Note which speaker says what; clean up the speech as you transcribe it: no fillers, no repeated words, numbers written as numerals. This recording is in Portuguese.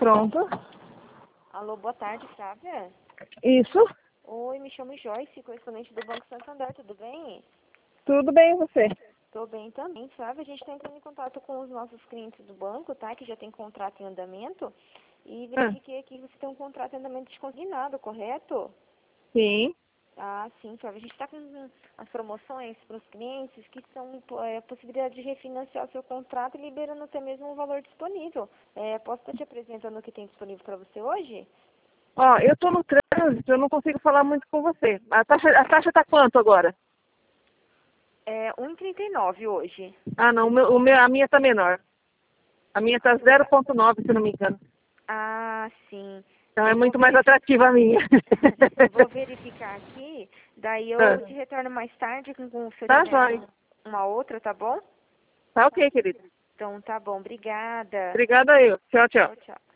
Speaker 1: Pronto.
Speaker 2: Alô, boa tarde, Flávia.
Speaker 1: Isso.
Speaker 2: Oi, me chamo Joyce, correspondente do Banco Santander, tudo bem?
Speaker 1: Tudo bem, e você?
Speaker 2: Tô bem também, Flávia. A gente está entrando em contato com os nossos clientes do banco, tá? Que já tem contrato em andamento. E verifiquei aqui que você tem um contrato em andamento desconsignado, correto?
Speaker 1: Sim.
Speaker 2: Ah, sim, Flávia. A gente está com as promoções para os clientes que são a possibilidade de refinanciar o seu contrato e liberando até mesmo o valor disponível. Posso estar te apresentando o que tem disponível para você hoje?
Speaker 1: Ó, eu tô no trânsito, eu não consigo falar muito com você. A taxa tá quanto agora?
Speaker 2: É 1,39 hoje.
Speaker 1: Ah, não, a minha tá menor. A minha tá 0,9, se não me engano.
Speaker 2: Ah, sim.
Speaker 1: Então é
Speaker 2: Eu vou
Speaker 1: muito mais atrativa a minha.
Speaker 2: vou verificar aqui, daí eu
Speaker 1: Ah,
Speaker 2: te retorno mais tarde se eu
Speaker 1: tá
Speaker 2: tiver
Speaker 1: jóia.
Speaker 2: uma outra, tá bom?
Speaker 1: Tá ok, querida.
Speaker 2: Então tá bom, obrigada.
Speaker 1: Obrigada eu. Tchau, tchau.
Speaker 2: Tchau, tchau.